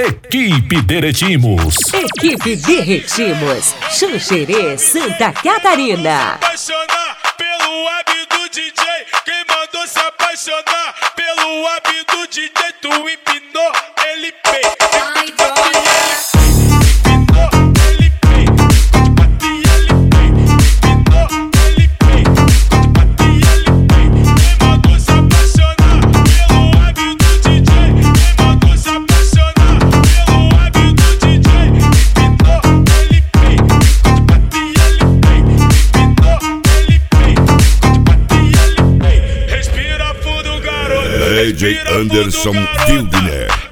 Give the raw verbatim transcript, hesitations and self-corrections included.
Equipe Derretimos. Equipe Derretimos, Xanxerê, Santa Catarina. Apaixonar pelo hábito do D J. Quem mandou se apaixonar pelo hábito do D J? Tu empinou, ele pei. D J Anderson Wildner.